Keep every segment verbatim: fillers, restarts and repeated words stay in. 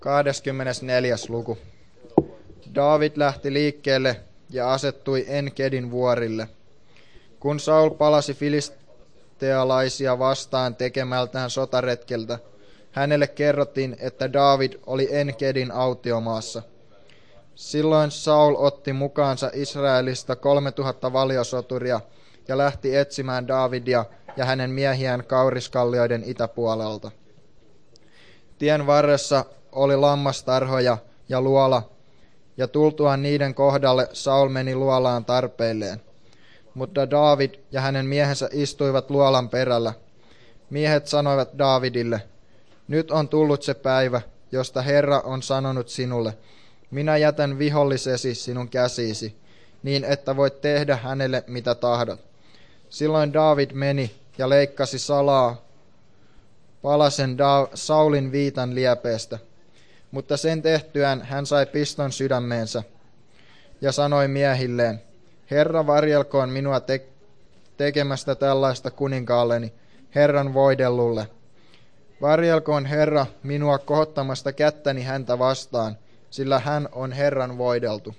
kahdeskymmenesneljäs luku. Daavid lähti liikkeelle ja asettui En-Gedin vuorille. Kun Saul palasi filistealaisia vastaan tekemältään sotaretkeltä, hänelle kerrottiin, että Daavid oli En-Gedin autiomaassa. Silloin Saul otti mukaansa Israelista kolmetuhatta valiosoturia ja lähti etsimään Daavidia ja hänen miehiään Kauriskallioiden itäpuolelta. Tien varressa oli lammastarhoja ja luola, ja tultuaan niiden kohdalle Saul meni luolaan tarpeilleen. Mutta Daavid ja hänen miehensä istuivat luolan perällä. Miehet sanoivat Daavidille, nyt on tullut se päivä, josta Herra on sanonut sinulle, minä jätän vihollisesi sinun käsiisi, niin että voit tehdä hänelle mitä tahdot. Silloin Daavid meni ja leikkasi salaa palasen da- Saulin viitan liepeestä. Mutta sen tehtyään hän sai piston sydämeensä ja sanoi miehilleen, Herra varjelkoon minua te- tekemästä tällaista kuninkaalleni, Herran voidellulle. Varjelkoon Herra minua kohottamasta kättäni häntä vastaan, sillä hän on Herran voideltu.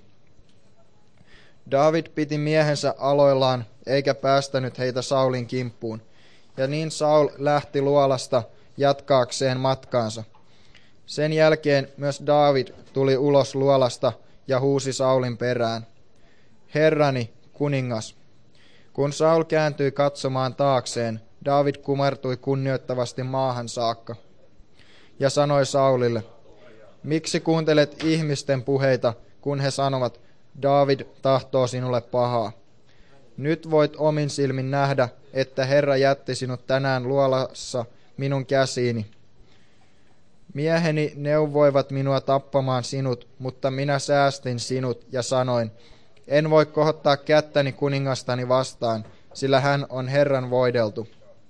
Daavid piti miehensä aloillaan, eikä päästänyt heitä Saulin kimppuun, ja niin Saul lähti luolasta jatkaakseen matkaansa. Sen jälkeen myös Daavid tuli ulos luolasta ja huusi Saulin perään. Herrani, kuningas. Kun Saul kääntyi katsomaan taakseen, Daavid kumartui kunnioittavasti maahan saakka ja sanoi Saulille, miksi kuuntelet ihmisten puheita, kun he sanovat, Daavid tahtoo sinulle pahaa. Nyt voit omin silmin nähdä, että Herra jätti sinut tänään luolassa minun käsiini. Mieheni neuvoivat minua tappamaan sinut, mutta minä säästin sinut ja sanoin, en voi kohottaa kättäni kuningastani vastaan, sillä hän on Herran voideltu.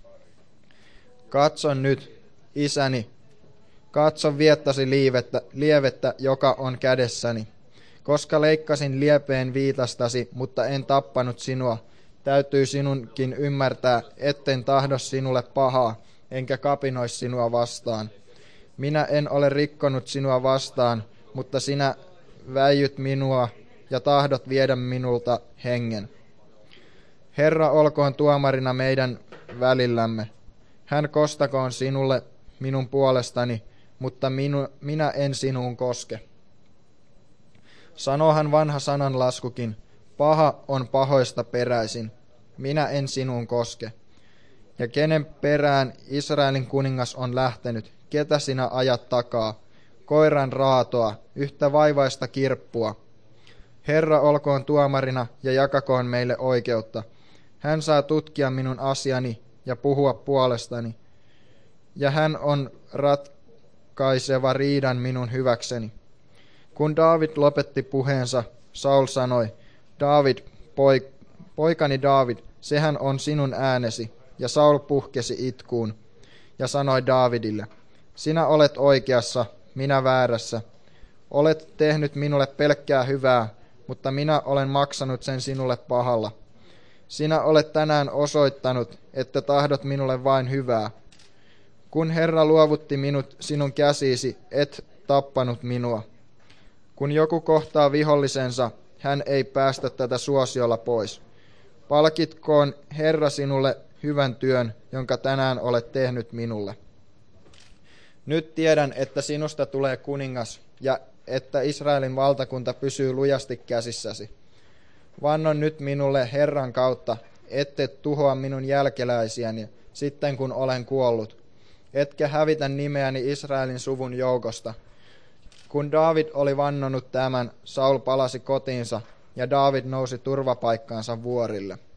Katson nyt, isäni, katso viettasi liivettä, lievettä, joka on kädessäni. Koska leikkasin liepeen viitastasi, mutta en tappanut sinua, täytyy sinunkin ymmärtää, etten tahdo sinulle pahaa, enkä kapinois sinua vastaan. Minä en ole rikkonut sinua vastaan, mutta sinä väijyt minua ja tahdot viedä minulta hengen. Herra olkoon tuomarina meidän välillämme. Hän kostakoon sinulle minun puolestani, mutta minu, minä en sinuun koske. Sanohan vanha sananlaskukin, paha on pahoista peräisin, minä en sinuun koske. Ja kenen perään Israelin kuningas on lähtenyt, ketä sinä ajat takaa, koiran raatoa, yhtä vaivaista kirppua. Herra olkoon tuomarina ja jakakoon meille oikeutta. Hän saa tutkia minun asiani ja puhua puolestani, ja hän on ratkaiseva riidan minun hyväkseni. Kun Daavid lopetti puheensa, Saul sanoi, Daavid, poik- poikani Daavid, sehän on sinun äänesi. Ja Saul puhkesi itkuun ja sanoi Daavidille, sinä olet oikeassa, minä väärässä. Olet tehnyt minulle pelkkää hyvää, mutta minä olen maksanut sen sinulle pahalla. Sinä olet tänään osoittanut, että tahdot minulle vain hyvää. Kun Herra luovutti minut sinun käsiisi, et tappanut minua. Kun joku kohtaa vihollisensa, hän ei päästä tätä suosiolla pois. Palkitkoon Herra sinulle hyvän työn, jonka tänään olet tehnyt minulle. Nyt tiedän, että sinusta tulee kuningas ja että Israelin valtakunta pysyy lujasti käsissäsi. Vannon nyt minulle Herran kautta, ette tuhoa minun jälkeläisiäni sitten kun olen kuollut, etkä hävitä nimeäni Israelin suvun joukosta. Kun Daavid oli vannonut tämän, Saul palasi kotiinsa ja Daavid nousi turvapaikkaansa vuorille.